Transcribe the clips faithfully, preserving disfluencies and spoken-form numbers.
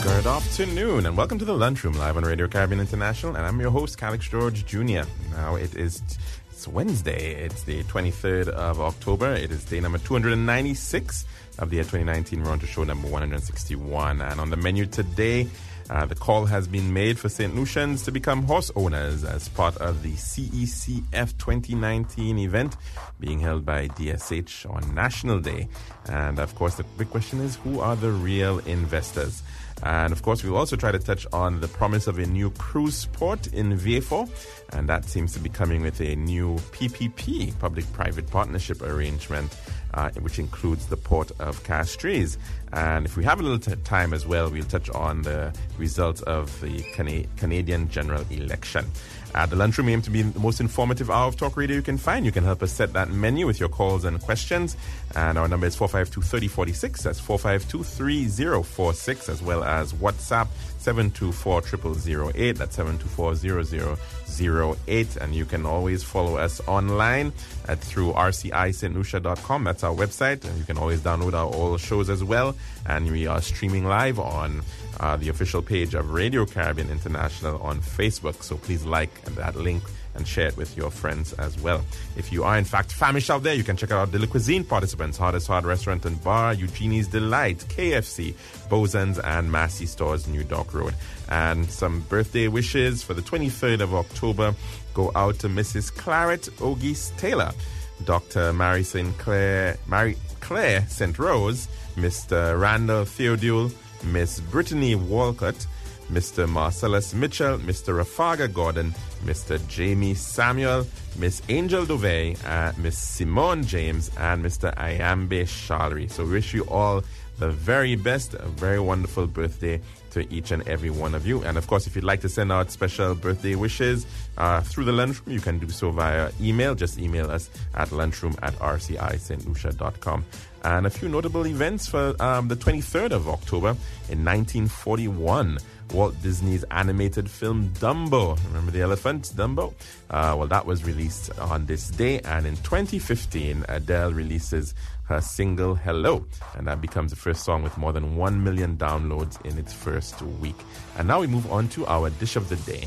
Good afternoon, and welcome to the Lunchroom live on Radio Caribbean International, and I'm your host, Calix George Junior Now it is it's Wednesday. It's the twenty-third of October. It is day number two hundred ninety-six of the year twenty nineteen. We're on to show number one hundred sixty-one, and on the menu today, Uh, the call has been made for Saint Lucians to become horse owners as part of the C E C F twenty nineteen event being held by D S H on National Day. And of course, the big question is, who are the real investors? And of course, we'll also try to touch on the promise of a new cruise port in Vieux-Fort, and that seems to be coming with a new P P P, public-private partnership arrangement, uh, which includes the port of Castries. And if we have a little t- time as well, we'll touch on the results of the Cana- Canadian general election. Uh, the Lunchroom aims to be the most informative hour of talk radio you can find. You can help us set that menu with your calls and questions. And our number is four five two, three oh four six. That's four five two, three oh four six, as well as WhatsApp seven two four, zero zero zero eight. That's seven two four, zero zero zero eight. And you can always follow us online at through r c i st lucia dot com. That's our website. And you can always download our all shows as well. And we are streaming live on uh, the official page of Radio Caribbean International on Facebook. So please like that link and share it with your friends as well. If you are in fact famished out there, you can check out Daily Cuisine participants, Hardest Hard Restaurant and Bar, Eugenie's Delight, K F C, Bozan's, and Massey Stores, New Dock Road. And some birthday wishes for the twenty-third of October go out to Missus Claret Ogis Taylor, Doctor Mary Saint Clair, Mary Claire Saint Rose, Mister Randall Theodule, Miss Brittany Walcott, Mister Marcellus Mitchell, Mister Rafaga Gordon, Mister Jamie Samuel, Miss Angel Dovey, uh, Miss Simone James, and Mister Ayambe Shalry. So we wish you all the very best, a very wonderful birthday to each and every one of you. And of course, if you'd like to send out special birthday wishes uh, through the Lunchroom, you can do so via email. Just email us at lunchroom at r c i st lucia dot com. And a few notable events for um, the twenty-third of October. In nineteen forty-one, Walt Disney's animated film Dumbo, remember the elephant, Dumbo? Uh, well, that was released on this day. And in twenty fifteen, Adele releases her single Hello, and that becomes the first song with more than one million downloads in its first week. And now we move on to our dish of the day.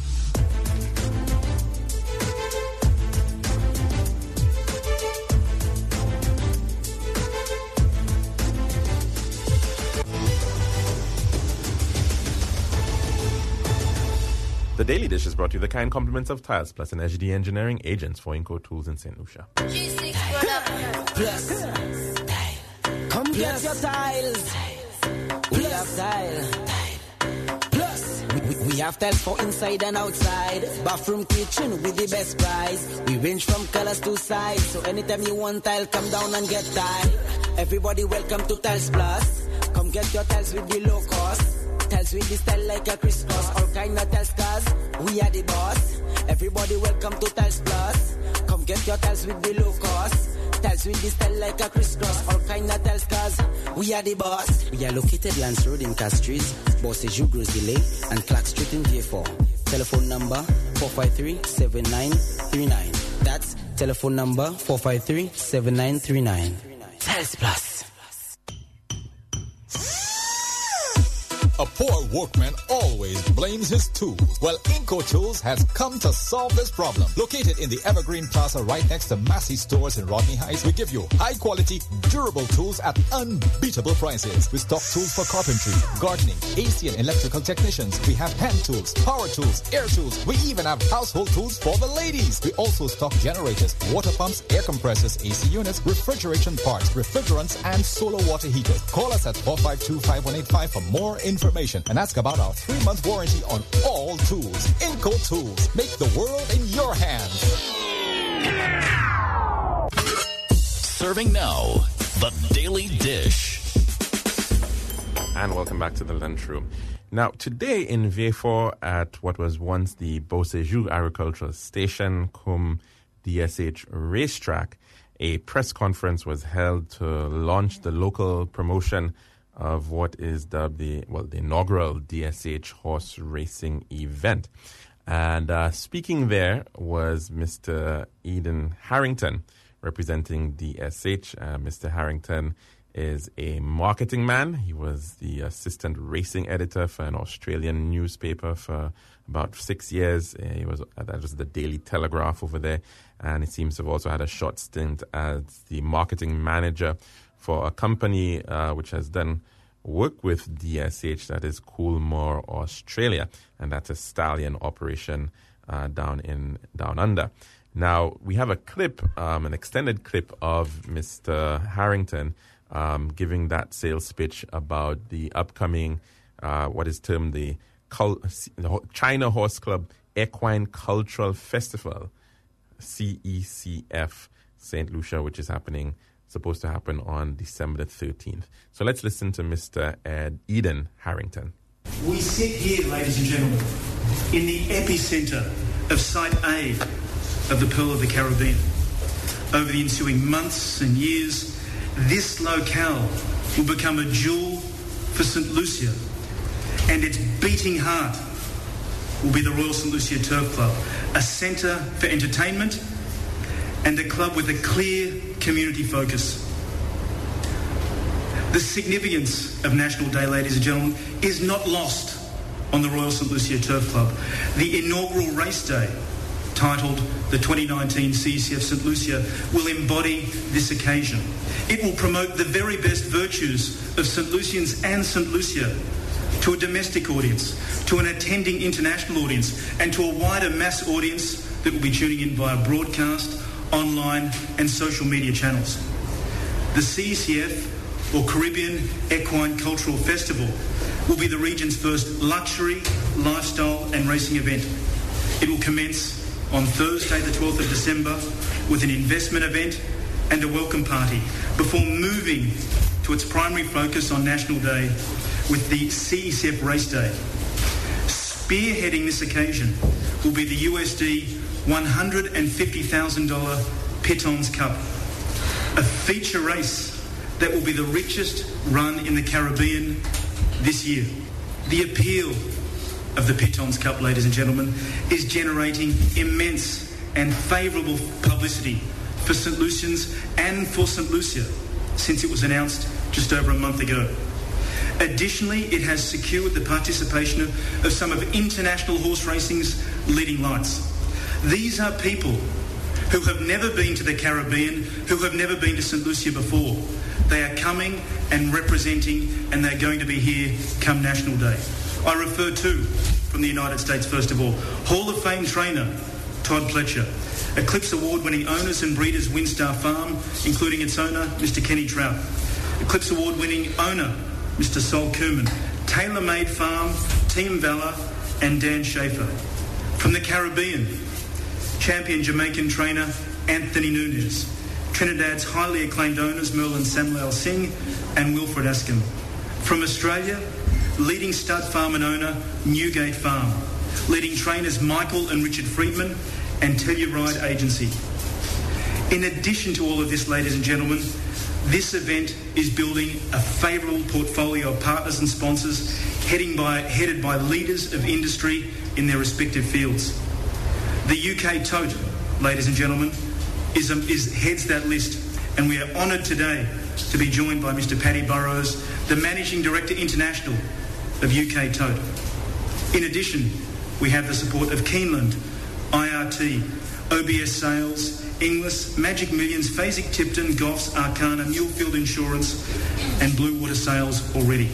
The Daily Dish is brought to you the kind compliments of Tiles Plus and S G D Engineering, agents for Inco Tools in Saint Lucia. Plus. Come get your tiles. We have tile. Plus. We, we have tiles for inside and outside. Bathroom, kitchen with the best price. We range from colors to size. So anytime you want tile, come down and get tile. Everybody welcome to Tiles Plus. Come get your tiles with the low cost. Tiles with the style like a crisscross. All kind of tiles, cause we are the boss. Everybody welcome to Tiles Plus. Come get your tiles with the low cost. Tiles with the style like a crisscross. All kind of tiles, cause we are the boss. We are located Lance Road in Castries, Bossage Gross Delay, and Clark Street in Vieux-Fort. Telephone number four five three, seven nine three nine. That's telephone number four five three, seven nine three nine. Tiles Plus. A poor workman always blames his tools. Well, Inco Tools has come to solve this problem. Located in the Evergreen Plaza right next to Massey Stores in Rodney Heights, we give you high-quality, durable tools at unbeatable prices. We stock tools for carpentry, gardening, A C and electrical technicians. We have hand tools, power tools, air tools. We even have household tools for the ladies. We also stock generators, water pumps, air compressors, A C units, refrigeration parts, refrigerants, and solar water heaters. Call us at four five two, five one eight five for more information. And ask about our three-month warranty on all tools. Inco Tools. Make the world in your hands. Serving now, the Daily Dish. And welcome back to the Lunchroom. Now, today in Vieux-Fort at what was once the Beauséjour Agricultural Station, cum D S H Racetrack, a press conference was held to launch the local promotion of what is dubbed the, well, the inaugural D S H horse racing event. And uh, speaking there was Mister Eden Harrington, representing D S H. Uh, Mister Harrington is a marketing man. He was the assistant racing editor for an Australian newspaper for about six years. He was that was the Daily Telegraph over there, and he seems to have also had a short stint as the marketing manager for a company uh, which has done work with D S H, that is Coolmore Australia, and that's a stallion operation uh, down in down under. Now we have a clip, um, an extended clip of Mister Harrington um, giving that sales pitch about the upcoming, uh, what is termed the Cul- China Horse Club Equine Cultural Festival, C E C F, Saint Lucia, which is happening, supposed to happen on December the thirteenth. So let's listen to Mister Ed Eden Harrington. We sit here, ladies and gentlemen, in the epicenter of Site A of the Pearl of the Caribbean. Over the ensuing months and years, this locale will become a jewel for Saint Lucia, and its beating heart will be the Royal Saint Lucia Turf Club, a centre for entertainment and a club with a clear community focus. The significance of National Day, ladies and gentlemen, is not lost on the Royal Saint Lucia Turf Club. The inaugural race day, titled the twenty nineteen C E C F Saint Lucia, will embody this occasion. It will promote the very best virtues of Saint Lucians and Saint Lucia to a domestic audience, to an attending international audience, and to a wider mass audience that will be tuning in via broadcast, online and social media channels. The C E C F, or Caribbean Equine Cultural Festival, will be the region's first luxury, lifestyle and racing event. It will commence on Thursday the twelfth of December with an investment event and a welcome party before moving to its primary focus on National Day with the C E C F Race Day. Spearheading this occasion will be the U S D one hundred fifty thousand dollars Pitons Cup, a feature race that will be the richest run in the Caribbean this year. The appeal of the Pitons Cup, ladies and gentlemen, is generating immense and favourable publicity for Saint Lucians and for Saint Lucia since it was announced just over a month ago. Additionally, it has secured the participation of, of some of international horse racing's leading lights. These are people who have never been to the Caribbean, who have never been to Saint Lucia before. They are coming and representing, and they're going to be here come National Day. I refer to, from the United States first of all, Hall of Fame trainer Todd Pletcher, Eclipse Award-winning owners and breeders Winstar Farm, including its owner, Mister Kenny Trout, Eclipse Award-winning owner, Mister Sol Kuhlman, Tailor Made Farm, Team Valor, and Dan Schaefer. From the Caribbean, champion Jamaican trainer Anthony Nunez, Trinidad's highly acclaimed owners Merlin Samuel Singh and Wilfred Askham. From Australia, leading stud farm and owner Newgate Farm, leading trainers Michael and Richard Friedman and Telluride Agency. In addition to all of this, ladies and gentlemen, this event is building a favourable portfolio of partners and sponsors heading by, headed by leaders of industry in their respective fields. The U K Tote, ladies and gentlemen, is, um, is heads that list, and we are honoured today to be joined by Mister Paddy Burrows, the Managing Director International of U K Tote. In addition, we have the support of Keeneland, I R T, O B S Sales, Inglis, Magic Millions, Phasic Tipton, Goffs, Arcana, Mulefield Insurance and Blue Water Sales already.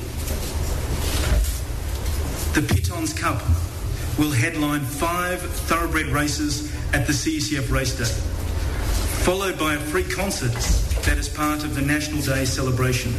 The Pitons Cup will headline five thoroughbred races at the C E C F Race Day, followed by a free concert that is part of the National Day celebration.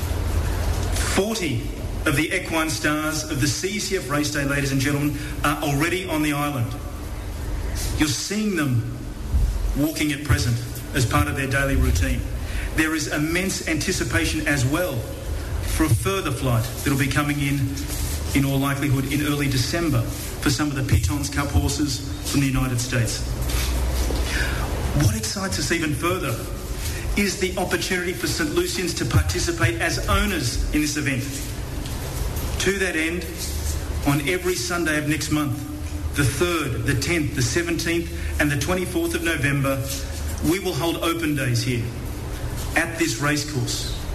forty of the equine stars of the C E C F Race Day, ladies and gentlemen, are already on the island. You're seeing them walking at present as part of their daily routine. There is immense anticipation as well for a further flight that will be coming in, in all likelihood, in early December for some of the Pitons Cup horses from the United States. What excites us even further is the opportunity for Saint Lucians to participate as owners in this event. To that end, on every Sunday of next month, the third, the tenth, the seventeenth and the twenty-fourth of November, we will hold open days here at this racecourse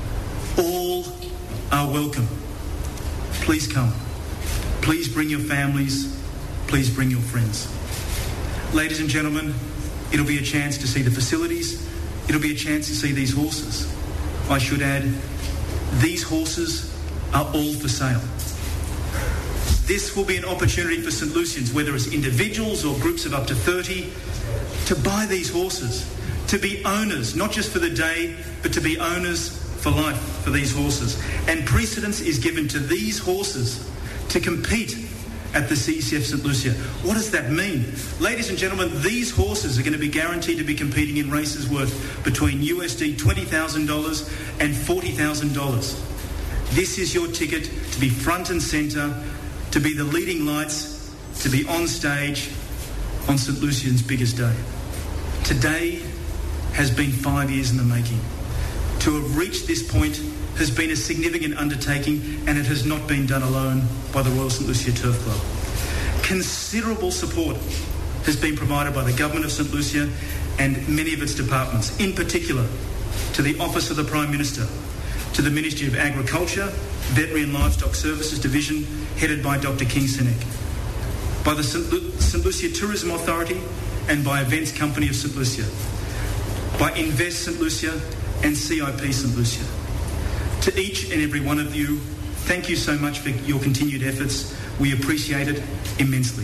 All are welcome. Please come. Please bring your families. Please bring your friends. Ladies and gentlemen, it'll be a chance to see the facilities. It'll be a chance to see these horses. I should add, these horses are all for sale. This will be an opportunity for St Lucians, whether it's individuals or groups of up to thirty, to buy these horses, to be owners, not just for the day, but to be owners for life for these horses. And precedence is given to these horses to compete at the C C F St Lucia. What does that mean? Ladies and gentlemen, these horses are going to be guaranteed to be competing in races worth between U S D twenty thousand dollars and forty thousand dollars. This is your ticket to be front and centre, to be the leading lights, to be on stage on St Lucian's biggest day. Today has been five years in the making. To have reached this point has been a significant undertaking, and it has not been done alone by the Royal St Lucia Turf Club. Considerable support has been provided by the Government of St Lucia and many of its departments, in particular to the Office of the Prime Minister, to the Ministry of Agriculture, Veterinary and Livestock Services Division, headed by Doctor King Sinek, by the St Lu- St Lucia Tourism Authority and by Events Company of St Lucia, by Invest St Lucia and C I P St Lucia. To each and every one of you, thank you so much for your continued efforts. We appreciate it immensely.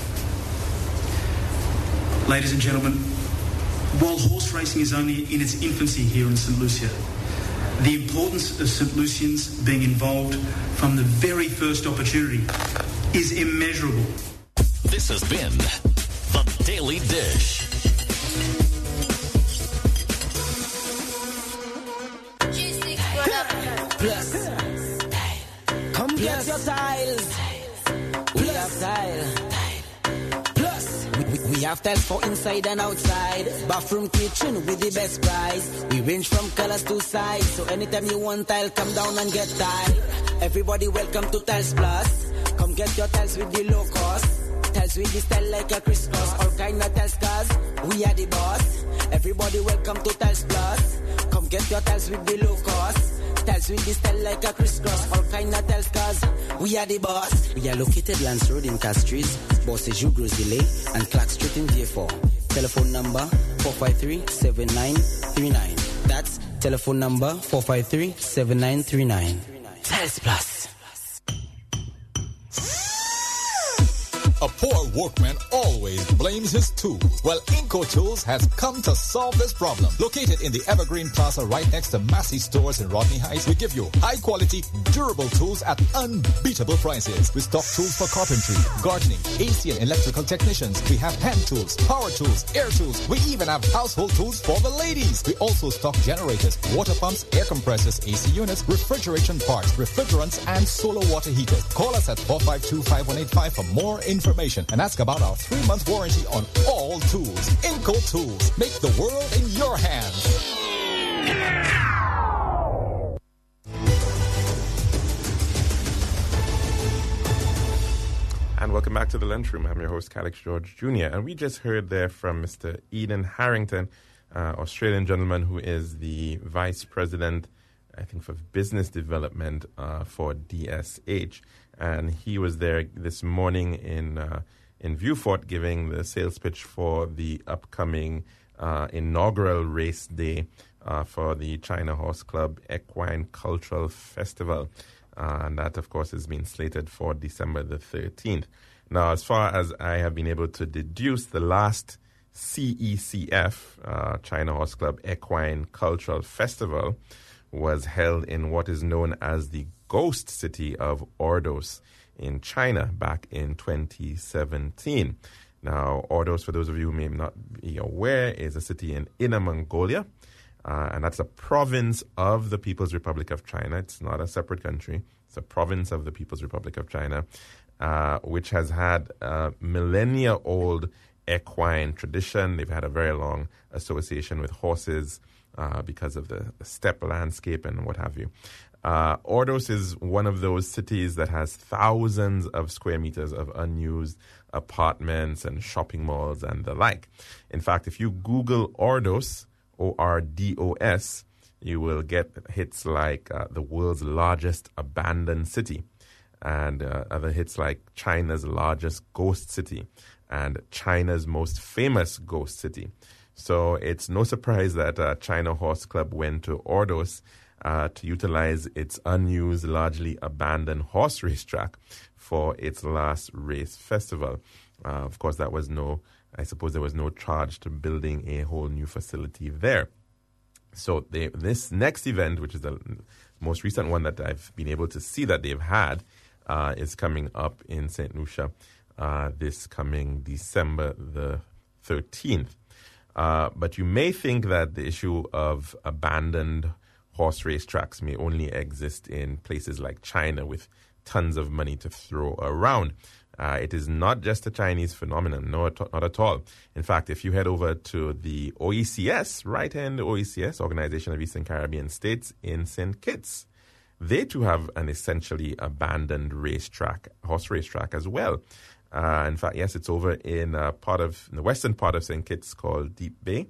Ladies and gentlemen, while horse racing is only in its infancy here in St Lucia, the importance of St Lucians being involved from the very first opportunity is immeasurable. This has been The Daily Dish. Plus, come get your tiles. We have tile. Plus, we, we, we have tiles for inside and outside. Bathroom, kitchen with the best price. We range from colors to size. So anytime you want tile, come down and get tile. Everybody welcome to Tiles Plus. Come get your tiles with the low cost. Tiles with the style like a crisscross. All kind of tiles, cause we are the boss. Everybody welcome to Tiles Plus. Come get your tiles with the low cost. Tiles with the style like a crisscross. All kind of tiles, cause we are the boss. We are located Lance Road in Castries, Bosses Jugros Delay, and Clark Street in D F four. Telephone number four five three, seven nine three nine. That's telephone number four five three, seven nine three nine. Tiles Plus. A poor workman always blames his tools. Well, Inco Tools has come to solve this problem. Located in the Evergreen Plaza right next to Massey Stores in Rodney Heights, we give you high-quality, durable tools at unbeatable prices. We stock tools for carpentry, gardening, A C and electrical technicians. We have hand tools, power tools, air tools. We even have household tools for the ladies. We also stock generators, water pumps, air compressors, A C units, refrigeration parts, refrigerants, and solar water heaters. Call us at four five two, five one eight five for more information. And ask about our three-month warranty on all tools. Inco Tools. Make the world in your hands. And welcome back to the Lunchroom. I'm your host, Calix George Junior And we just heard there from Mister Eden Harrington, uh, Australian gentleman who is the Vice President, I think, for Business Development uh, for D S H. And he was there this morning in uh, in Vieux-Fort giving the sales pitch for the upcoming uh, inaugural race day uh, for the China Horse Club Equine Cultural Festival. Uh, and that, of course, has been slated for December the thirteenth. Now, as far as I have been able to deduce, the last C E C F, uh, China Horse Club Equine Cultural Festival, was held in what is known as the ghost city of Ordos in China back in twenty seventeen. Now, Ordos, for those of you who may not be aware, is a city in Inner Mongolia, uh, and that's a province of the People's Republic of China. It's not a separate country. It's a province of the People's Republic of China, uh, which has had a millennia-old equine tradition. They've had a very long association with horses uh, because of the steppe landscape and what have you. Uh, Ordos is one of those cities that has thousands of square meters of unused apartments and shopping malls and the like. In fact, if you Google Ordos, O R D O S, you will get hits like uh, the world's largest abandoned city, and uh, other hits like China's largest ghost city and China's most famous ghost city. So it's no surprise that uh, China Horse Club went to Ordos uh, to utilize its unused, largely abandoned horse racetrack for its last race festival. Uh, of course, that was no, I suppose there was no charge to building a whole new facility there. So they, this next event, which is the most recent one that I've been able to see that they've had, uh, is coming up in Saint Lucia uh, this coming December the thirteenth. Uh, but you may think that the issue of abandoned horse racetracks may only exist in places like China with tons of money to throw around. Uh, it is not just a Chinese phenomenon, no, not at all. In fact, if you head over to the O E C S, right hand O E C S, Organization of Eastern Caribbean States in Saint Kitts, they too have an essentially abandoned racetrack, horse racetrack as well. Uh, in fact, yes, it's over in a part of in the western part of Saint Kitts called Deep Bay,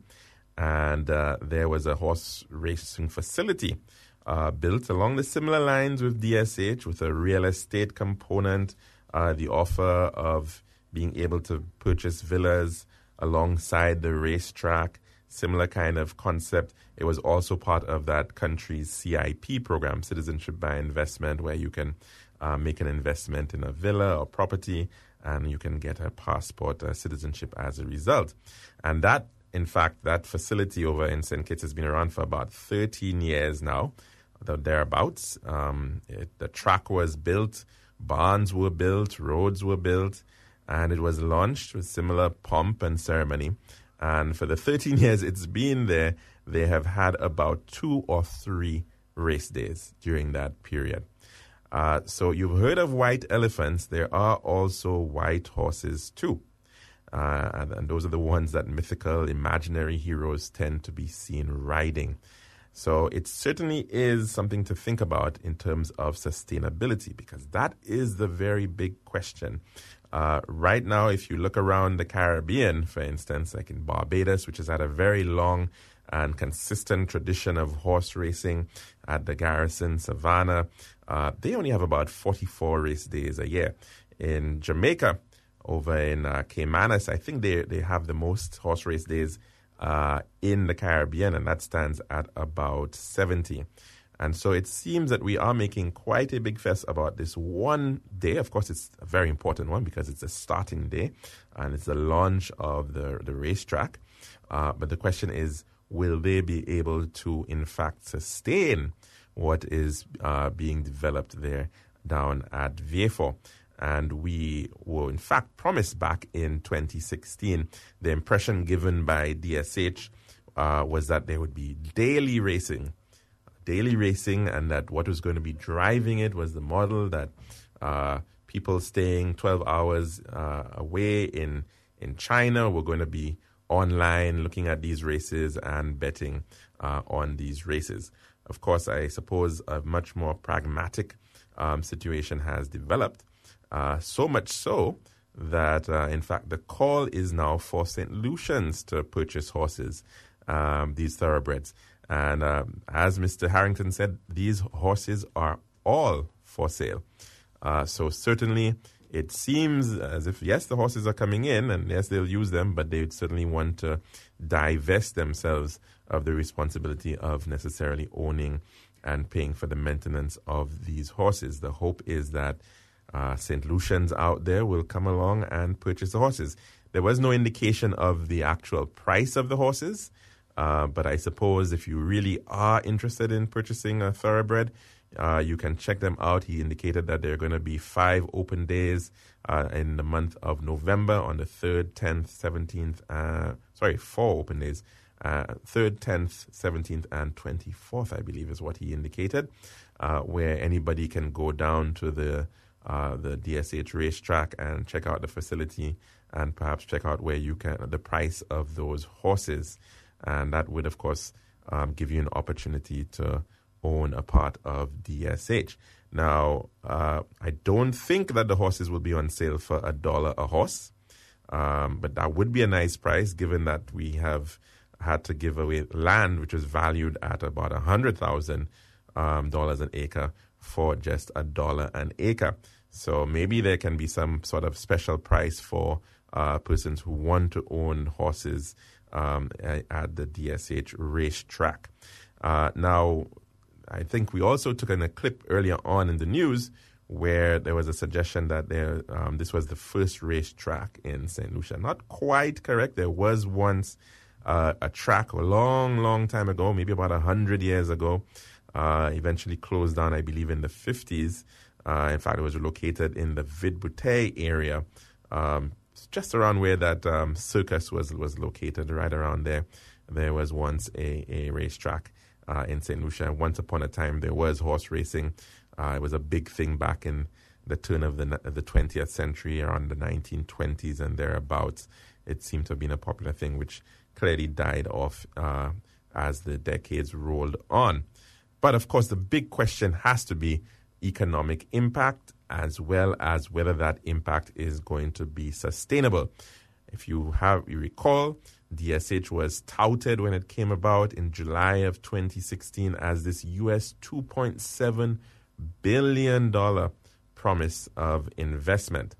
and uh, there was a horse racing facility uh, built along the similar lines with D S H, with a real estate component, uh, the offer of being able to purchase villas alongside the racetrack, similar kind of concept. It was also part of that country's C I P program, Citizenship by Investment, where you can uh, make an investment in a villa or property, and you can get a passport, a citizenship as a result. And that, in fact, that facility over in Saint Kitts has been around for about thirteen years now, thereabouts. Um, it, the track was built, barns were built, roads were built, and it was launched with similar pomp and ceremony. And for the thirteen years it's been there, they have had about two or three race days during that period. Uh, so you've heard of white elephants. There are also white horses too. Uh, and, and those are the ones that mythical, imaginary heroes tend to be seen riding. So it certainly is something to think about in terms of sustainability, because that is the very big question. Uh, right now, if you look around the Caribbean, for instance, like in Barbados, which has had a very long and consistent tradition of horse racing at the Garrison Savannah, uh, they only have about forty-four race days a year. In Jamaica, over in uh, Caymanas, I think they, they have the most horse race days uh, in the Caribbean, and that stands at about seventy. And so it seems that we are making quite a big fuss about this one day. Of course, it's a very important one because it's a starting day and it's the launch of the, the racetrack. Uh, but the question is, will they be able to, in fact, sustain what is uh, being developed there down at Vieux-Fort? And we were, in fact, promised back in twenty sixteen, the impression given by D S H uh, was that there would be daily racing, daily racing, and that what was going to be driving it was the model that uh, people staying twelve hours uh, away in, in China were going to be online looking at these races and betting uh, on these races. Of course, I suppose a much more pragmatic um, situation has developed. Uh, so much so that, uh, in fact, the call is now for Saint Lucians to purchase horses, um, these thoroughbreds. And um, as Mister Harrington said, these horses are all for sale. Uh, so certainly it seems as if, yes, the horses are coming in, and yes, they'll use them, but they would certainly want to divest themselves of the responsibility of necessarily owning and paying for the maintenance of these horses. The hope is that Uh, Saint Lucians out there will come along and purchase the horses. There was no indication of the actual price of the horses, uh, but I suppose if you really are interested in purchasing a thoroughbred, uh, you can check them out. He indicated that there are going to be five open days uh, in the month of November on the third, tenth, seventeenth, uh, sorry, four open days, uh, third, tenth, seventeenth, and twenty-fourth, I believe is what he indicated, uh, where anybody can go down to the Uh, the D S H racetrack and check out the facility and perhaps check out where you can, the price of those horses. And that would, of course, um, give you an opportunity to own a part of D S H. Now, uh, I don't think that the horses will be on sale for a dollar a horse, um, but that would be a nice price given that we have had to give away land, which was valued at about one hundred thousand dollars um, an acre for just a dollar an acre. So maybe there can be some sort of special price for uh, persons who want to own horses um, at the D S H racetrack. Uh, now, I think we also took in a clip earlier on in the news where there was a suggestion that there um, this was the first racetrack in Saint Lucia. Not quite correct. There was once uh, a track a long, long time ago, maybe about one hundred years ago, uh, eventually closed down, I believe, in the fifties. Uh, in fact, it was located in the Vide-Bouteille area, um, just around where that um, circus was was located, right around there. There was once a, a racetrack uh, in Saint Lucia. Once upon a time, there was horse racing. Uh, it was a big thing back in the turn of the the twentieth century, around the nineteen twenties and thereabouts. It seemed to have been a popular thing, which clearly died off uh, as the decades rolled on. But of course, the big question has to be economic impact, as well as whether that impact is going to be sustainable. If you have, you recall, D S H was touted when it came about in July of twenty sixteen as this U S two point seven billion dollars promise of investment.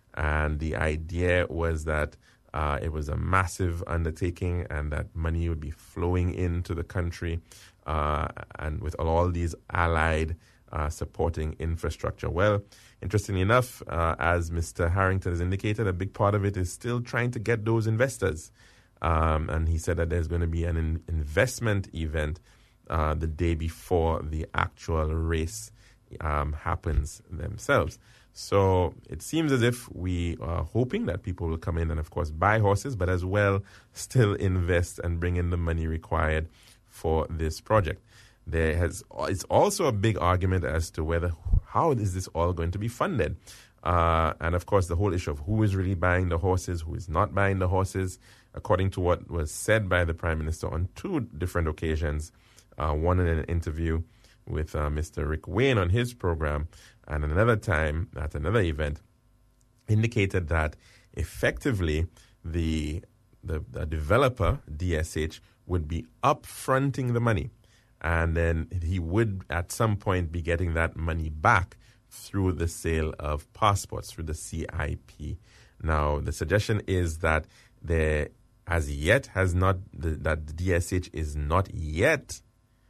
And the idea was that uh, it was a massive undertaking and that money would be flowing into the country uh, and with all these allied uh, supporting infrastructure. Well, interestingly enough, uh, as Mister Harrington has indicated, a big part of it is still trying to get those investors. Um, and he said that there's going to be an in- investment event uh, the day before the actual race um, happens themselves. So it seems as if we are hoping that people will come in and, of course, buy horses, but as well still invest and bring in the money required for this project. There has it's also a big argument as to whether how is this all going to be funded. Uh, and, of course, the whole issue of who is really buying the horses, who is not buying the horses, according to what was said by the Prime Minister on two different occasions, uh, one in an interview with uh, Mister Rick Wayne on his program, and another time at another event, indicated that effectively the, the, the developer, D S H, would be upfronting the money. And then he would at some point be getting that money back through the sale of passports, through the C I P. Now, the suggestion is that there, as yet, has not the, that the D S H is not yet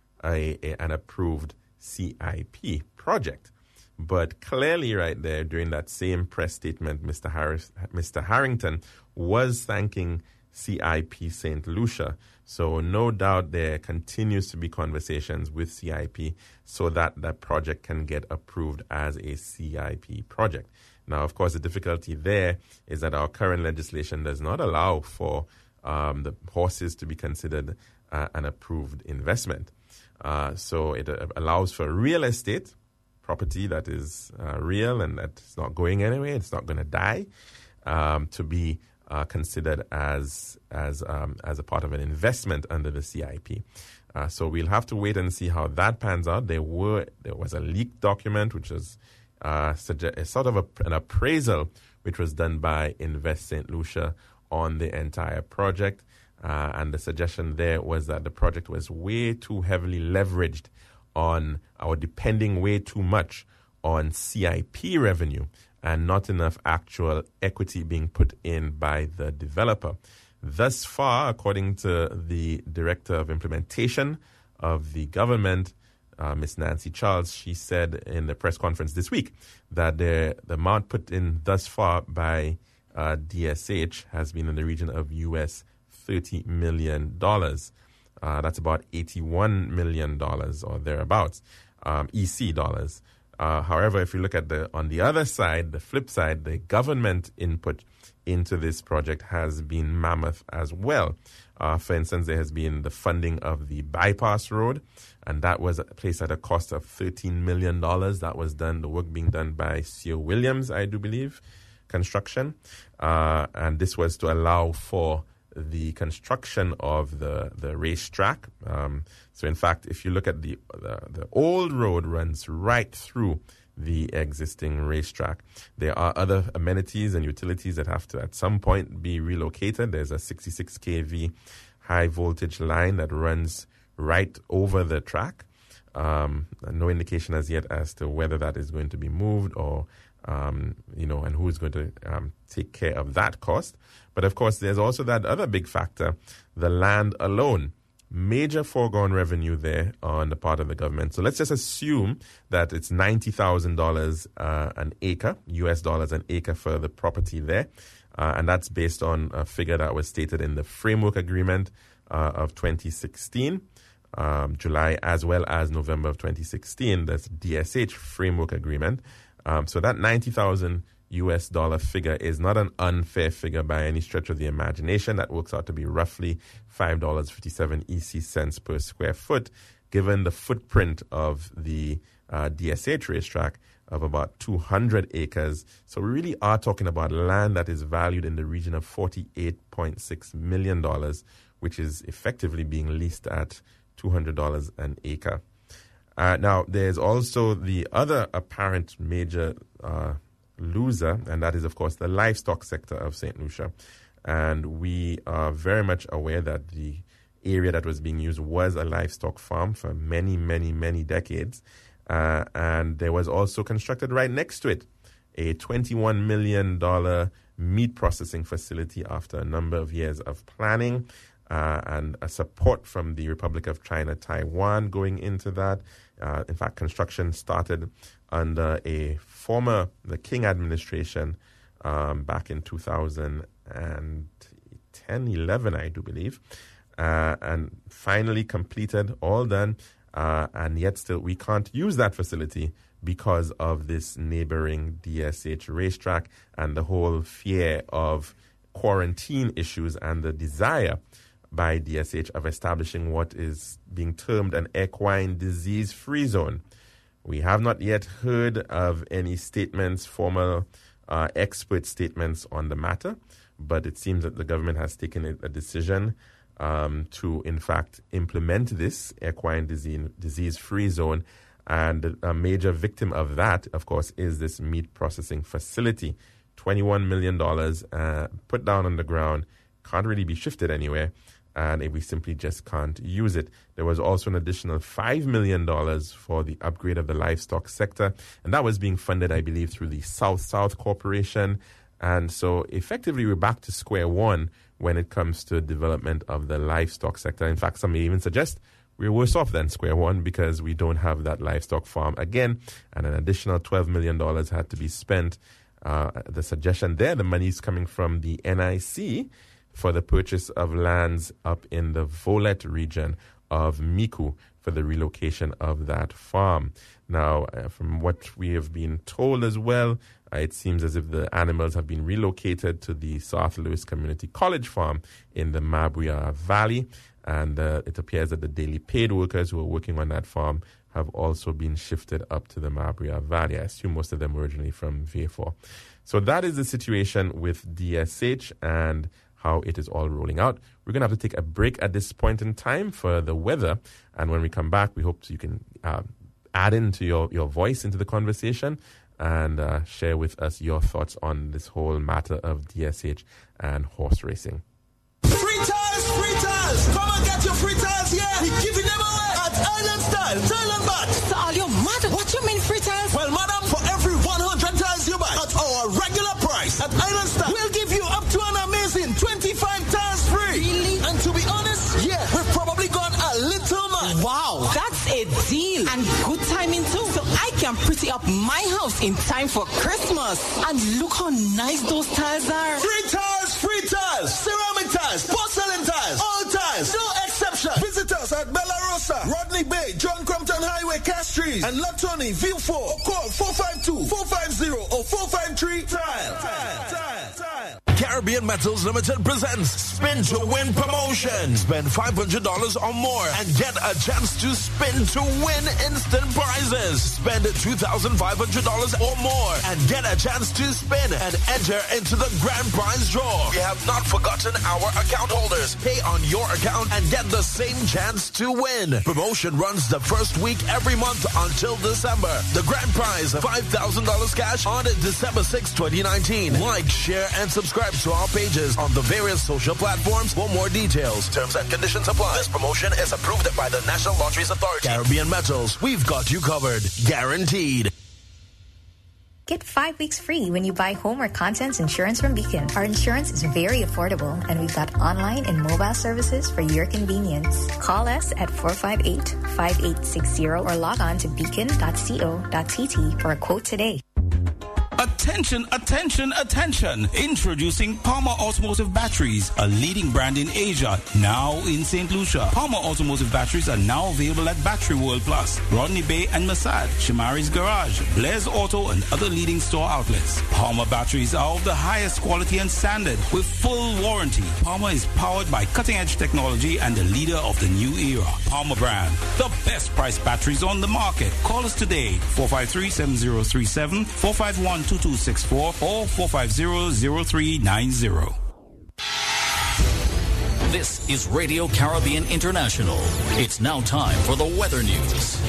a, a, an approved C I P project. But clearly right there, during that same press statement, Mister Harris, Mister Harrington was thanking C I P Saint Lucia. So no doubt there continues to be conversations with C I P so that that project can get approved as a C I P project. Now, of course, the difficulty there is that our current legislation does not allow for um, the horses to be considered uh, an approved investment. Uh, so it uh, allows for real estate property that is uh, real and that's not going anywhere, it's not going to die, um, to be uh, considered as as um, as a part of an investment under the C I P. Uh, so we'll have to wait and see how that pans out. There were there was a leaked document which was uh, suge- sort of a, an appraisal which was done by Invest Saint Lucia on the entire project. Uh, and the suggestion there was that the project was way too heavily leveraged on, or depending way too much on C I P revenue and not enough actual equity being put in by the developer. Thus far, according to the Director of Implementation of the government, uh, Miss Nancy Charles, she said in the press conference this week that the, the amount put in thus far by uh, D S H has been in the region of U S thirty million dollars. Uh, that's about eighty-one million dollars or thereabouts, um, E C dollars. Uh, however, if you look at the on the other side, the flip side, the government input into this project has been mammoth as well. Uh, for instance, there has been the funding of the bypass road, and that was placed at a cost of thirteen million dollars. That was done, the work being done by Sir Williams, I do believe, construction. Uh, and this was to allow for the construction of the, the racetrack. Um, so, in fact, if you look at the, the the old road runs right through the existing racetrack. There are other amenities and utilities that have to, at some point, be relocated. There's a sixty-six kilovolt high voltage line that runs right over the track. Um, no indication as yet as to whether that is going to be moved or, um, you know, and who is going to um, take care of that cost. But of course, there's also that other big factor, the land alone. Major foregone revenue there on the part of the government. So let's just assume that it's ninety thousand dollars uh, an acre, U S dollars an acre for the property there. Uh, and that's based on a figure that was stated in the framework agreement uh, of twenty sixteen, um, July, as well as November of twenty sixteen. That's D S H framework agreement. Um, so that ninety thousand U S dollar figure is not an unfair figure by any stretch of the imagination. That works out to be roughly five dollars and fifty-seven E C cents per square foot, given the footprint of the uh, D S H racetrack of about two hundred acres. So we really are talking about land that is valued in the region of forty-eight point six million dollars, which is effectively being leased at two hundred dollars an acre. Uh, now, there's also the other apparent major uh, loser, and that is, of course, the livestock sector of Saint Lucia. And we are very much aware that the area that was being used was a livestock farm for many, many, many decades. Uh, and there was also constructed right next to it a twenty-one million dollars meat processing facility after a number of years of planning uh, and a support from the Republic of China, Taiwan going into that. Uh, in fact, construction started under a former, the King administration um, back in two thousand ten, eleven, I do believe, uh, and finally completed, all done, uh, and yet still we can't use that facility because of this neighboring D S H racetrack and the whole fear of quarantine issues and the desire by D S H of establishing what is being termed an equine disease-free zone. We have not yet heard of any statements, formal uh, expert statements on the matter, but it seems that the government has taken a decision um, to, in fact, implement this equine disease, disease-free zone. And a major victim of that, of course, is this meat processing facility. twenty-one million dollars uh, put down on the ground, can't really be shifted anywhere, and we simply just can't use it. There was also an additional five million dollars for the upgrade of the livestock sector, and that was being funded, I believe, through the South-South Corporation. And so effectively we're back to square one when it comes to development of the livestock sector. In fact, some may even suggest we're worse off than square one because we don't have that livestock farm again, and an additional twelve million dollars had to be spent. Uh, the suggestion there, the money is coming from the N I C for the purchase of lands up in the Volet region of Micoud for the relocation of that farm. Now, uh, from what we have been told as well, uh, it seems as if the animals have been relocated to the South Louis Community College farm in the Mabuya Valley. And uh, it appears that the daily paid workers who are working on that farm have also been shifted up to the Mabuya Valley. I assume most of them were originally from V four. So that is the situation with D S H and how it is all rolling out. We're going to have to take a break at this point in time for the weather. And when we come back, we hope you can uh, add into your, your voice into the conversation and uh, share with us your thoughts on this whole matter of D S H and horse racing. Free tires, free tires. Come and get your free tires, yeah. We're giving them away at Island Style, Thailand Bat. So all you mad? What you mean free tires? Well, madam, for every one hundred tires you buy at our regular price at Island Style, we'll give you up to an amazing twenty-five tires free. Really? And to be honest, yeah, we've probably gone a little mad. Wow, that's a deal. And good timing too. So I can pretty up my house in time for Christmas. And look how nice those tires are. Free tires, free tires, ceramic tires, porcelain tires, all tires, no exception. Visit us at Bella Rosa, Rodney Bay, John Crompton Highway, Castries, and Latoni, View four, or call four five two, four five zero or four five three. Tile, tile, tile, tile. Caribbean Metals Limited presents Spin to Win promotion. Spend five hundred dollars or more and get a chance to spin to win instant prizes. Spend two thousand five hundred dollars or more and get a chance to spin and enter into the grand prize draw. We have not forgotten our account holders. Pay on your account and get the same chance to win. Promotion runs the first week every month until December. The grand prize, five thousand dollars cash on December sixth, twenty nineteen. Like, share, and subscribe to our pages on the various social platforms for more details. Terms and conditions apply. This promotion is approved by the National Lotteries Authority. Caribbean Metals, we've got you covered. Guaranteed. Get five weeks free when you buy home or contents insurance from Beacon. Our insurance is very affordable, and we've got online and mobile services for your convenience. Call us at four five eight, five eight six zero or log on to beacon dot co dot t t for a quote today. Attention, attention, attention. Introducing Palmer Automotive Batteries, a leading brand in Asia, now in Saint Lucia. Palmer Automotive Batteries are now available at Battery World Plus, Rodney Bay and Masad, Shamari's Garage, Blair's Auto, and other leading store outlets. Palmer batteries are of the highest quality and standard with full warranty. Palmer is powered by cutting-edge technology and the leader of the new era. Palmer brand, the best price batteries on the market. Call us today, four five three, seven zero three seven, four five one, two two six four or four five zero, zero three nine zero. This is Radio Caribbean International. It's now time for the weather news.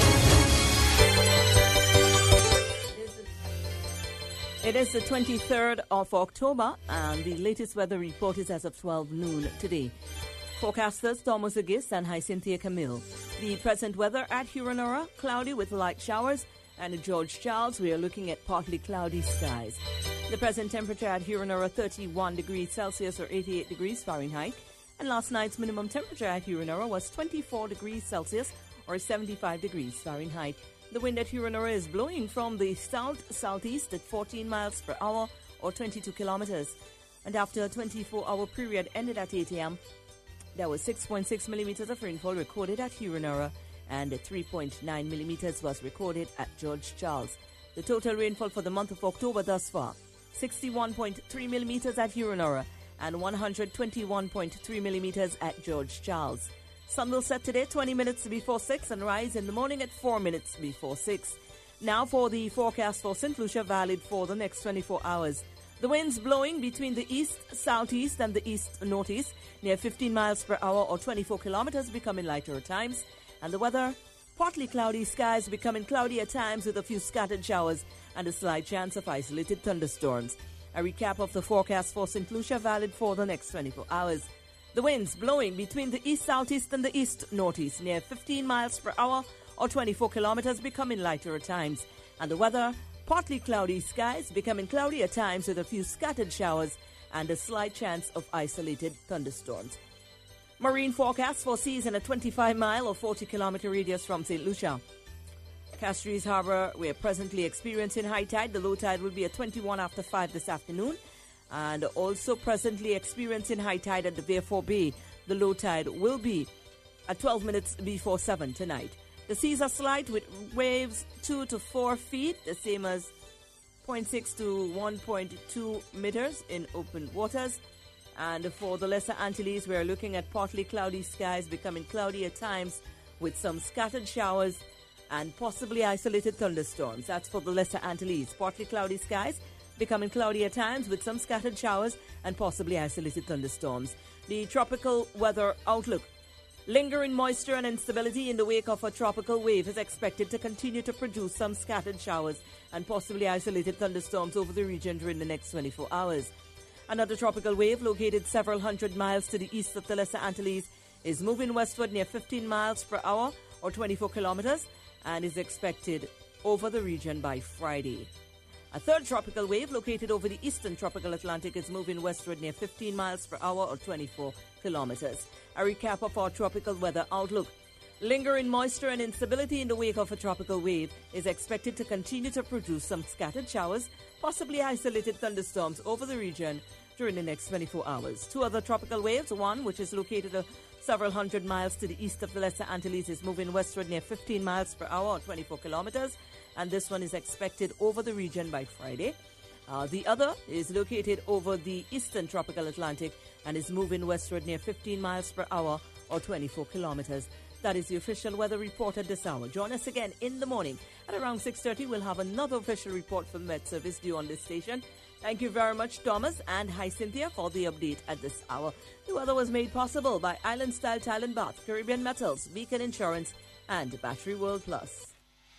It is the twenty-third of October, and the latest weather report is as of twelve noon today. Forecasters Thomas Agis and Hyacinthia Camille. The present weather at Huronora, cloudy with light showers, and at George Charles, we are looking at partly cloudy skies. The present temperature at Huronora, thirty-one degrees Celsius or eighty-eight degrees Fahrenheit. And last night's minimum temperature at Huronora was twenty-four degrees Celsius or seventy-five degrees Fahrenheit. The wind at Huronora is blowing from the south-southeast at fourteen miles per hour or twenty-two kilometers. And after a twenty-four hour period ended at eight a.m., there was six point six millimeters of rainfall recorded at Huronora, and three point nine millimeters was recorded at George Charles. The total rainfall for the month of October thus far, sixty-one point three millimeters at Huronora and one hundred twenty-one point three millimeters at George Charles. Sun will set today twenty minutes before six and rise in the morning at four minutes before six. Now for the forecast for Saint Lucia, valid for the next twenty-four hours. The winds blowing between the east-southeast and the east-northeast near fifteen miles per hour or twenty-four kilometers, becoming lighter at times. And the weather, partly cloudy skies becoming cloudy at times with a few scattered showers and a slight chance of isolated thunderstorms. A recap of the forecast for Saint Lucia, valid for the next twenty-four hours. The winds blowing between the east-southeast and the east-northeast near fifteen miles per hour or twenty-four kilometers, becoming lighter at times. And the weather, partly cloudy skies becoming cloudy at times with a few scattered showers and a slight chance of isolated thunderstorms. Marine forecast for seas in a twenty-five mile or forty kilometer radius from Saint Lucia. Castries Harbor, we are presently experiencing high tide. The low tide will be at twenty-one after five this afternoon. And also presently experiencing high tide at the Vieux Bay. The low tide will be at twelve minutes before seven tonight. The seas are slight with waves two to four feet, the same as zero point six to one point two meters in open waters. And for the Lesser Antilles, we are looking at partly cloudy skies becoming cloudy at times with some scattered showers and possibly isolated thunderstorms. That's for the Lesser Antilles. Partly cloudy skies becoming cloudy at times with some scattered showers and possibly isolated thunderstorms. The tropical weather outlook. Lingering moisture and instability in the wake of a tropical wave is expected to continue to produce some scattered showers and possibly isolated thunderstorms over the region during the next twenty-four hours. Another tropical wave located several hundred miles to the east of the Lesser Antilles is moving westward near fifteen miles per hour or twenty-four kilometers and is expected over the region by Friday. A third tropical wave located over the eastern tropical Atlantic is moving westward near fifteen miles per hour or twenty-four kilometers. A recap of our tropical weather outlook. Lingering moisture and instability in the wake of a tropical wave is expected to continue to produce some scattered showers, possibly isolated thunderstorms over the region during the next twenty-four hours. Two other tropical waves, one which is located a several hundred miles to the east of the Lesser Antilles, is moving westward near fifteen miles per hour or twenty-four kilometers, and this one is expected over the region by Friday. Uh, the other is located over the eastern tropical Atlantic and is moving westward near fifteen miles per hour or twenty-four kilometers. That is the official weather report at this hour. Join us again in the morning at around six thirty. We'll have another official report from Met Service due on this station. Thank you very much, Thomas and Hyacinthia, for the update at this hour. The weather was made possible by Island Style Tile and Bath, Caribbean Metals, Beacon Insurance, and Battery World Plus.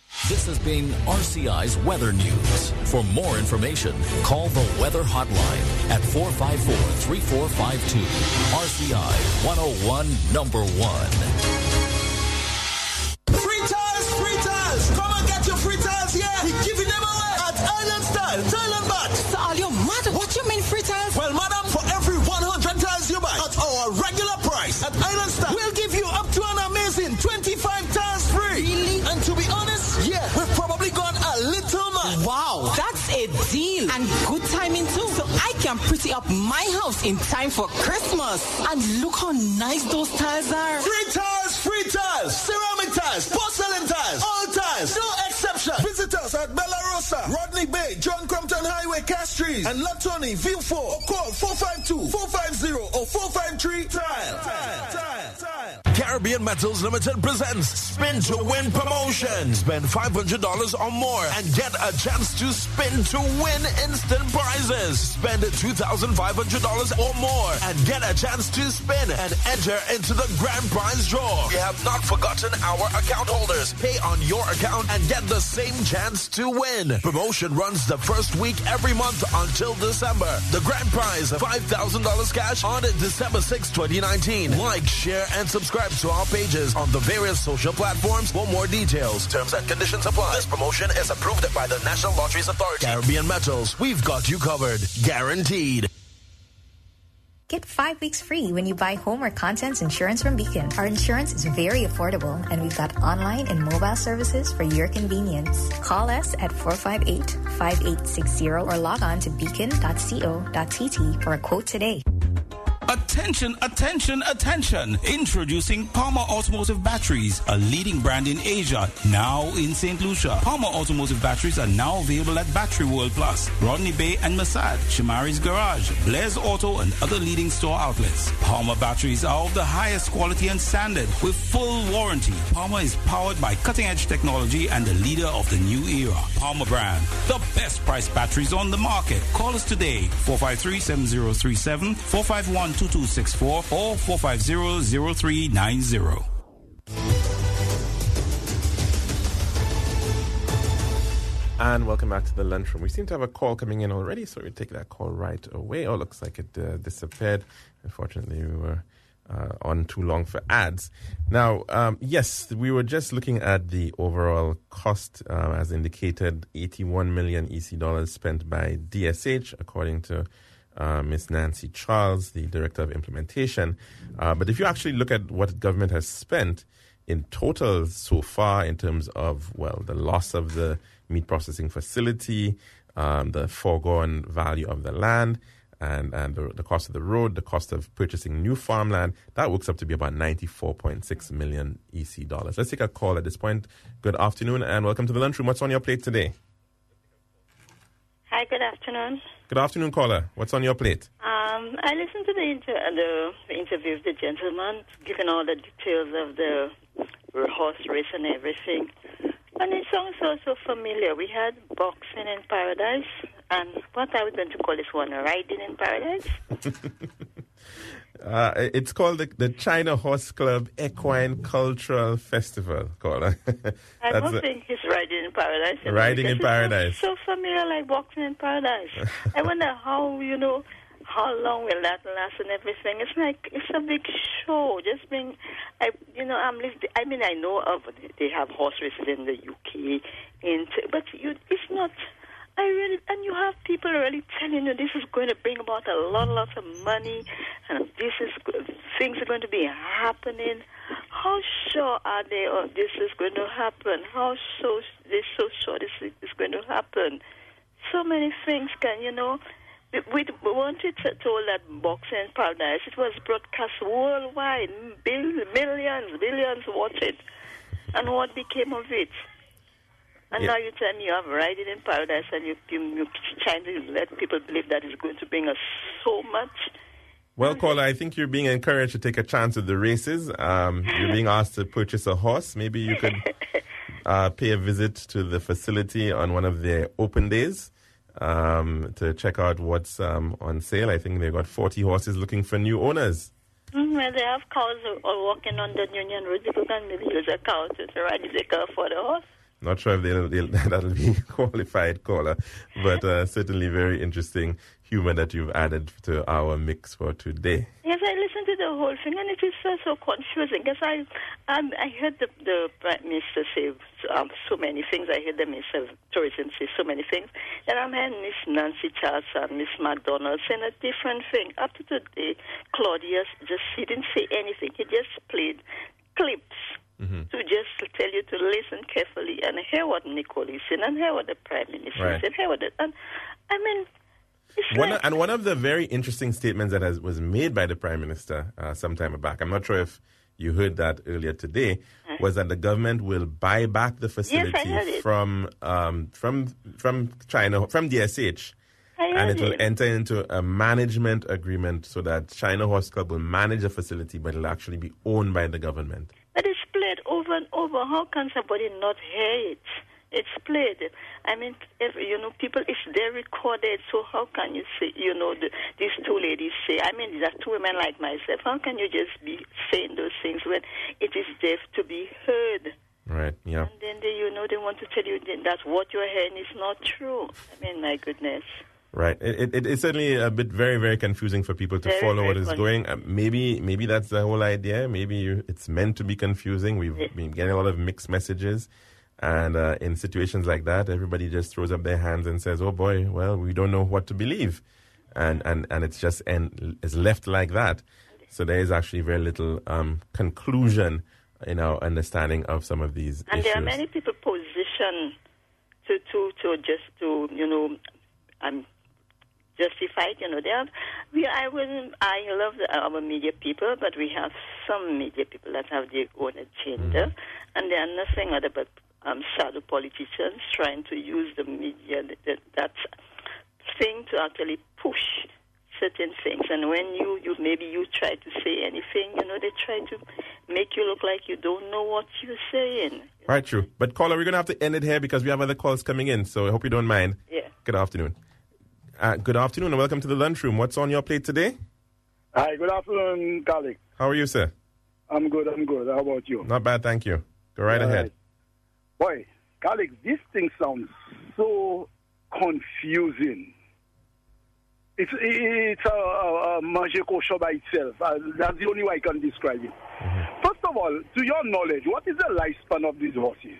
This has been R C I's Weather News. For more information, call the Weather Hotline at four five four, three four five two. R C I one oh one, number one. Free tires, free tires. Come and get your free tires here. We're giving them away at Island Style, Thailand Bat. So are you mad? What you mean free tires? Well, madam, for every one hundred tires you buy at our regular price at Island Style, we'll give you up to an amazing twenty-five tires free. Really? And to be honest, yeah, we've probably gone a little mad. Wow, that's a deal. And good timing too. So I can pretty up my house in time for Christmas. And look how nice those tires are. Free tires, free tires, ceramic tires, porcelain tires, all tires, no exception. Visit us at Bella Rosa, Rodney Bay, John Crompton Highway, Castries, and Latoni, View four, or call four five two, four five zero or four five three. Tile, tile, tile, tile. Caribbean Metals Limited presents Spin to Win promotion. Spend five hundred dollars or more and get a chance to spin to win instant prizes. Spend two thousand five hundred dollars or more and get a chance to spin and enter into the grand prize draw. We have not forgotten our account holders. Pay on your account and get the same chance to win. Promotion runs the first week every month until December. The grand prize, five thousand dollars cash on December sixth, twenty nineteen. Like, share, and subscribe to our pages on the various social platforms for more details. Terms and conditions apply. This promotion is approved by the National Lotteries Authority. Caribbean Metals, we've got you covered. Guaranteed. Get five weeks free when you buy home or contents insurance from Beacon. Our insurance is very affordable, and we've got online and mobile services for your convenience. Call us at four five eight, five eight six zero or log on to beacon dot co dot t t for a quote today. Attention, attention, attention. Introducing Palmer Automotive Batteries, a leading brand in Asia, now in Saint Lucia. Palmer Automotive Batteries are now available at Battery World Plus, Rodney Bay and Masad, Shamari's Garage, Blair's Auto, and other leading store outlets. Palmer batteries are of the highest quality and standard with full warranty. Palmer is powered by cutting-edge technology and the leader of the new era. Palmer brand, the best price batteries on the market. Call us today, four five three, seven zero three seven, four five one, two two six four or four five zero, zero three nine zero. And welcome back to the lunchroom. We seem to have a call coming in already, so we'll take that call right away. Oh, looks like it uh, disappeared. Unfortunately, we were uh, on too long for ads. Now, um, yes, we were just looking at the overall cost, uh, as indicated, eighty-one million E C dollars spent by D S H, according to Uh, Miss Nancy Charles, the Director of Implementation. Uh, but if you actually look at what government has spent in total so far in terms of, well, the loss of the meat processing facility, um, the foregone value of the land, and, and the, the cost of the road, the cost of purchasing new farmland, that works up to be about ninety-four point six million E C dollars. Let's take a call at this point. Good afternoon and welcome to the lunchroom. What's on your plate today? Hi, good afternoon. Good afternoon, caller. What's on your plate? Um, I listened to the, inter- the, the interview of the gentleman, giving all the details of the horse race and everything. And it sounds so, so familiar. We had boxing in paradise, and what are we going to call this one? Riding in paradise? Uh, it's called the, the China Horse Club Equine Cultural Festival, caller. I don't a, think it's riding in paradise. Riding in paradise. So familiar, like boxing in paradise. I wonder how, you know, how long will that last and everything. It's like, it's a big show. Just being, I, you know, I'm listening. I mean, I know of, they have horse races in the U K, in, but you, it's not. I really, and you have people really telling you this is going to bring about a lot, lots of money, and this is things are going to be happening. How sure are they of this is going to happen? How so they're so sure this is going to happen? So many things can, you know. We, we wanted to told that Boxing in Paradise. It was broadcast worldwide, billions, millions, billions watched it, and what became of it? And yeah. Now you tell me you have Riding in Paradise, and you, you, you're trying to let people believe that it's going to bring us so much. Well, caller, I think you're being encouraged to take a chance with the races. Um, you're being asked to purchase a horse. Maybe you could uh, pay a visit to the facility on one of their open days um, to check out what's um, on sale. I think they've got forty horses looking for new owners. Mm-hmm. Well, they have cows all walking on the Union Road. People can maybe use a cow to ride if they can afford a horse. Not sure if they'll, they'll, that'll be qualified caller, but uh, certainly very interesting humor that you've added to our mix for today. Yes, I listened to the whole thing, and it is so, so confusing, because I um, I heard the, the Prime Minister say um, so many things. I heard the Minister of Tourism say so many things. And I'm hearing Miss Nancy Charles and Miss McDonald saying a different thing. Up to today, Claudius just, he didn't say anything. He just played clips. Mm-hmm. To just tell you to listen carefully and hear what Nicole is saying and hear what the Prime Minister right. is saying, hear what the, and I mean, it's one like, of, and one of the very interesting statements that has, was made by the Prime Minister uh, some time back, I'm not sure if you heard that earlier today, huh? was that the government will buy back the facility yes, from um, from from China, from D S H. And it will it. enter into a management agreement so that China Horse Club will manage the facility, but it'll actually be owned by the government. But it's played over and over. How can somebody not hear it? It's played. I mean, if, you know, people, it's there recorded, so how can you say, you know, the, these two ladies say, I mean, these are two women like myself. How can you just be saying those things when it is there to be heard? Right, yeah. And then, they, you know, they want to tell you that what you're hearing is not true. I mean, my goodness. Right. It, it, it's certainly a bit very, very confusing for people to very, follow what is confusing. going. Uh, maybe maybe that's the whole idea. Maybe you, it's meant to be confusing. We've yeah. been getting a lot of mixed messages. And uh, in situations like that, everybody just throws up their hands and says, oh, boy, well, we don't know what to believe. And and, and it's just and it's left like that. So there is actually very little um, conclusion in our understanding of some of these and issues. And there are many people positioned to, to, to just to, you know, um, justified, you know. They have, we, I will, I love the, our media people, but we have some media people that have their own agenda, mm. and they are nothing other but um, shadow politicians trying to use the media, that, that thing to actually push certain things. And when you, you maybe you try to say anything, you know, they try to make you look like you don't know what you're saying. Right, true. But caller, we're going to have to end it here because we have other calls coming in, so I hope you don't mind. Yeah. Good afternoon. Uh, good afternoon and welcome to the lunchroom. What's on your plate today? Hi, good afternoon, colleague. How are you, sir? I'm good, I'm good. How about you? Not bad, thank you. Go right All ahead. Right. Boy, colleague, this thing sounds so confusing. It's it's a, a, a manger kosher by itself. Uh, that's the only way I can describe it. Mm-hmm. First of all, to your knowledge, what is the lifespan of these horses?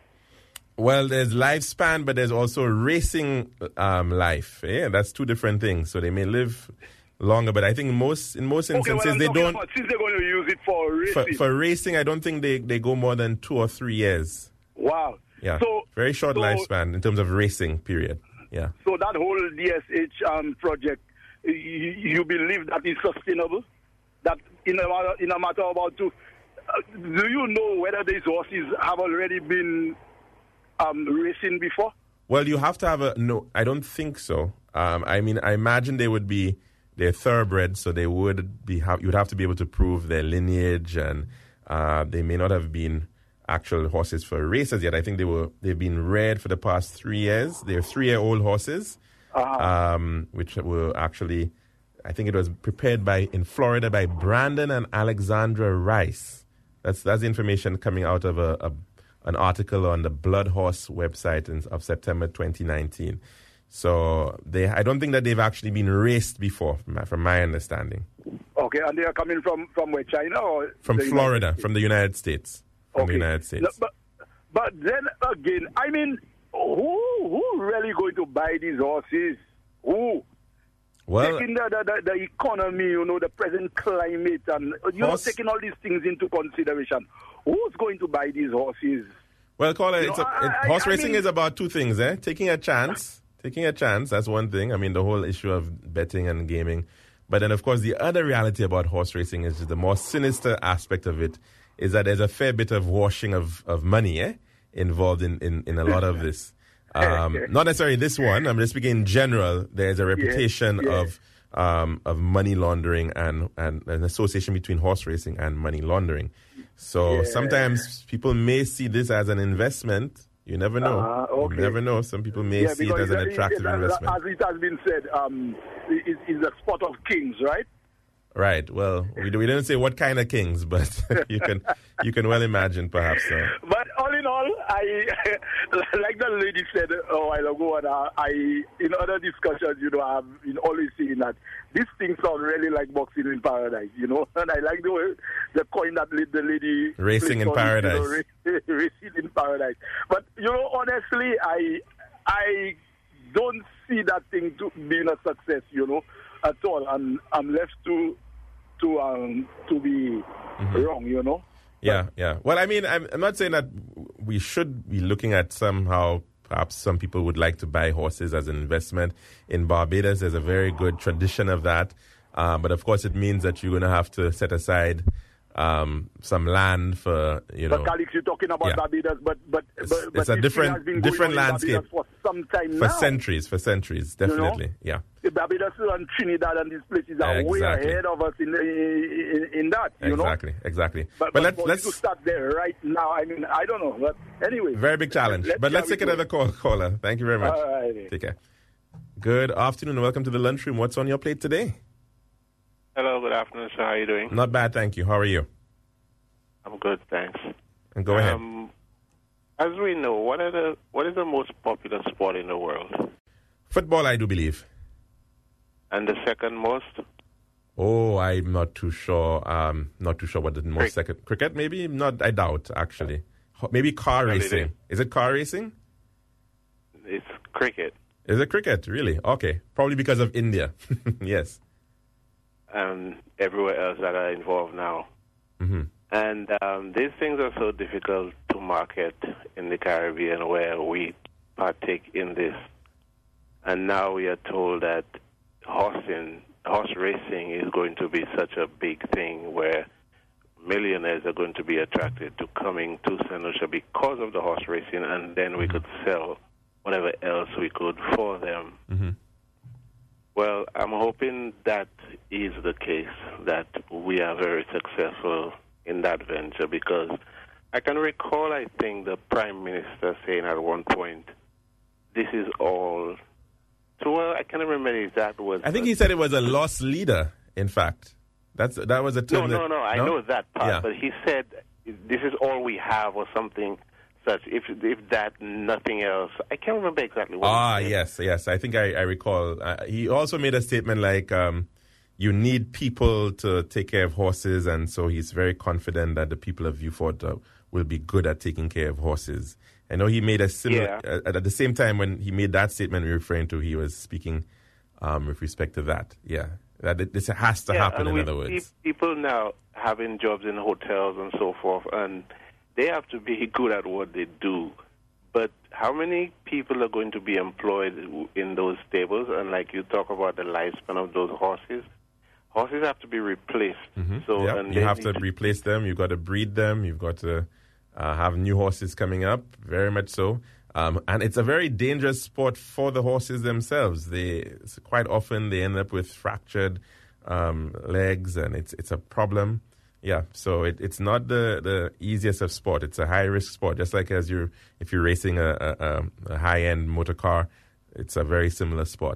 Well, there's lifespan, but there's also racing um, life. Yeah, that's two different things. So they may live longer, but I think most in most instances okay, well, they don't. About, since they're going to use it for racing, for, for racing, I don't think they, they go more than two or three years. Wow. Yeah. So very short so, lifespan in terms of racing period. Yeah. So that whole D S H um, project, you, you believe that is sustainable? That in a matter, in a matter of about two, uh, do you know whether these horses have already been Um, racing before? Well, you have to have a no. I don't think so. Um, I mean, I imagine they would be they're thoroughbred, so they would be. Ha- you would have to be able to prove their lineage, and uh, they may not have been actual horses for races yet. I think they were. They've been reared for the past three years. They're three-year-old horses, uh-huh. um, which were actually. I think it was prepared by in Florida by Brandon and Alexandra Rice. That's that's the information coming out of a. a an article on the Blood Horse website in, of September twenty nineteen. So they, I don't think that they've actually been raced before, from my, from my understanding. Okay, and they are coming from, from where, China? Or from Florida, from the United States. From okay. the United States. No, but, but then again, I mean, who who really going to buy these horses? Who? Well, taking the, the, the, the economy, you know, the present climate, and you know, taking all these things into consideration. Who's going to buy these horses? Well, caller, it's know, a, I, it, I, horse I racing mean, is about two things, eh? Taking a chance. Taking a chance, that's one thing. I mean, the whole issue of betting and gaming. But then, of course, the other reality about horse racing is the more sinister aspect of it is that there's a fair bit of washing of, of money, eh? Involved in, in, in a lot of this. Um, not necessarily this one. I'm just speaking in general. There's a reputation yeah, yeah. of um, of money laundering and, and an association between horse racing and money laundering. So yeah. sometimes people may see this as an investment. You never know. Uh, okay. You never know. Some people may yeah, see it as an attractive it, it, investment. As it has been said, um, it, it's a sport of kings, right? Right. Well, we, we didn't say what kind of kings, but you can you can well imagine, perhaps. So. But all in all, I like the lady said a while ago, and I, I in other discussions, you know, I've been always saying that this thing sounds really like boxing in paradise, you know. And I like the way the coin that the lady racing in paradise, it, you know, racing in paradise. But you know, honestly, I I don't see that thing to being a success, you know, at all. I'm I'm left to to um to be mm-hmm. wrong, you know. Yeah, yeah. Well, I mean, I'm, I'm not saying that we should be looking at somehow, perhaps some people would like to buy horses as an investment. In Barbados, there's a very good tradition of that. Uh, but of course, it means that you're going to have to set aside um, some land for, you know. But, Calix, you're talking about yeah. Barbados, but but, it's, but, it's but a different different landscape for some time for now. centuries, for centuries, definitely, you know? Yeah. Barbados and Trinidad and these places are exactly. way ahead of us in in, in that, you exactly, know. Exactly, But, but, but let's let's to start there right now. I mean, I don't know, but anyway. Very big challenge. Let's but let's take another call, caller. Thank you very much. All right. Take care. Good afternoon and welcome to the lunchroom. What's on your plate today? Hello, good afternoon, sir. How are you doing? Not bad, thank you. How are you? I'm good, thanks. And go ahead. Um, as we know, what are the what is the most popular sport in the world? Football, I do believe. And the second most? Oh, I'm not too sure. Um, not too sure what the most Cricket. second cricket. Maybe not. I doubt actually. Maybe car racing. Is it car racing? It's cricket. Is it cricket? Really? Okay. Probably because of India. Yes. And everywhere else that are involved now. Mm-hmm. And um, these things are so difficult to market in the Caribbean where we partake in this. And now we are told that horsing, horse racing is going to be such a big thing where millionaires are going to be attracted to coming to Saint Lucia because of the horse racing, and then we could sell whatever else we could for them. Mm-hmm. Well, I'm hoping that is the case, that we are very successful in that venture, because I can recall, I think, the Prime Minister saying at one point, this is all... So, well, I can't remember the exact words. I think he said it was a lost leader, in fact. That's That was a term No, that, no, no, I no? know that part, Yeah. but he said, this is all we have, or something such. If if that, nothing else. I can't remember exactly what Ah, he said. yes, yes. I think I, I recall. Uh, he also made a statement like, um, you need people to take care of horses, and so he's very confident that the people of Vieux-Fort uh, will be good at taking care of horses. I know he made a similar, Yeah. uh, at the same time when he made that statement we're referring to, he was speaking um, with respect to that. Yeah, that it, this has to Yeah, happen, and in we other words. see people now having jobs in hotels and so forth, and they have to be good at what they do. But how many people are going to be employed in those stables? And like you talk about the lifespan of those horses, horses have to be replaced. Mm-hmm. So yeah, and you they have need to replace them. You've got to breed them. You've got to uh, have new horses coming up, very much so. Um, and it's a very dangerous sport for the horses themselves. They quite often they end up with fractured um, legs, and it's it's a problem. Yeah, so it, it's not the, the easiest of sport. It's a high risk sport, just like as you're if you're racing a, a, a high end motor car. It's a very similar sport.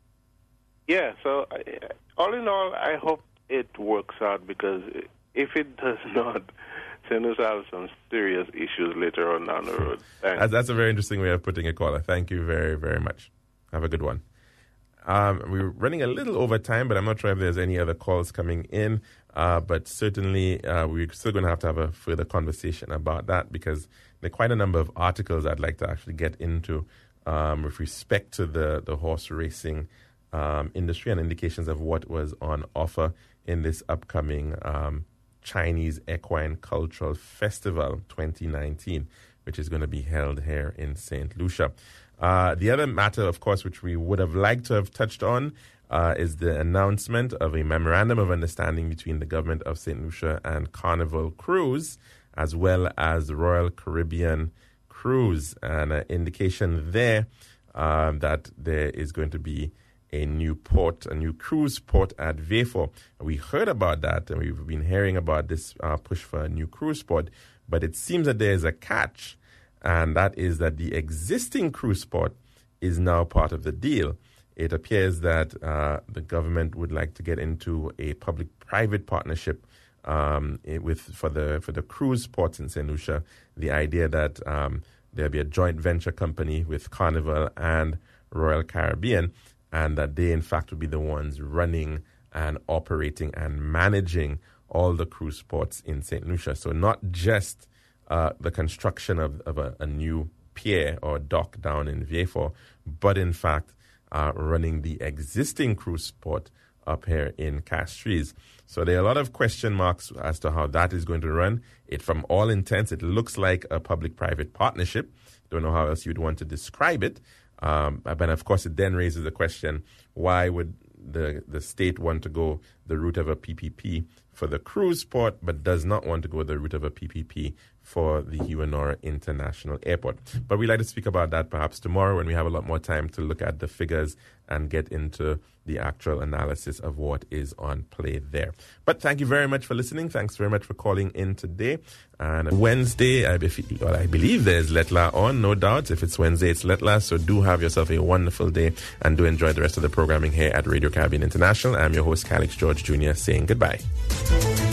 Yeah, so uh, all in all, I hope it works out, because if it does not, Saint Lucia will have some serious issues later on down the road. Thanks. That's, that's a very interesting way of putting it, caller. Thank you very, very much. Have a good one. Um, we're running a little over time, but I'm not sure if there's any other calls coming in. Uh, but certainly, uh, we're still going to have to have a further conversation about that, because there are quite a number of articles I'd like to actually get into um, with respect to the, the horse racing um, industry and indications of what was on offer in this upcoming um, Chinese Equine Cultural Festival twenty nineteen, which is going to be held here in Saint Lucia. Uh, the other matter, of course, which we would have liked to have touched on uh, is the announcement of a memorandum of understanding between the government of Saint Lucia and Carnival Cruise, as well as the Royal Caribbean Cruise, and an indication there um, that there is going to be a new port, a new cruise port at Vieux-Fort. We heard about that, and we've been hearing about this uh, push for a new cruise port, but it seems that there is a catch, and that is that the existing cruise port is now part of the deal. it appears that uh, the government would like to get into a public-private partnership um, with for the for the cruise ports in Saint Lucia. The idea that um, there'll be a joint venture company with Carnival and Royal Caribbean, and that they, in fact, would be the ones running and operating and managing all the cruise ports in Saint Lucia. So not just uh, the construction of, of a, a new pier or dock down in Vieux-Fort, but in fact uh, running the existing cruise port up here in Castries. So there are a lot of question marks as to how that is going to run. It, from all intents, it looks like a public-private partnership. Don't know how else you'd want to describe it. Um, but of course, it then raises the question, why would the the state want to go the route of a P P P for the cruise port, but does not want to go the route of a P P P for the Hewanora International Airport? But we'd like to speak about that perhaps tomorrow when we have a lot more time to look at the figures and get into the actual analysis of what is on play there. But thank you very much for listening. Thanks very much for calling in today. And Wednesday, I, well, I believe there's Letla on, no doubt. If it's Wednesday, it's Letla. So do have yourself a wonderful day and do enjoy the rest of the programming here at Radio Caribbean International. I'm your host, Calix George Junior, saying goodbye.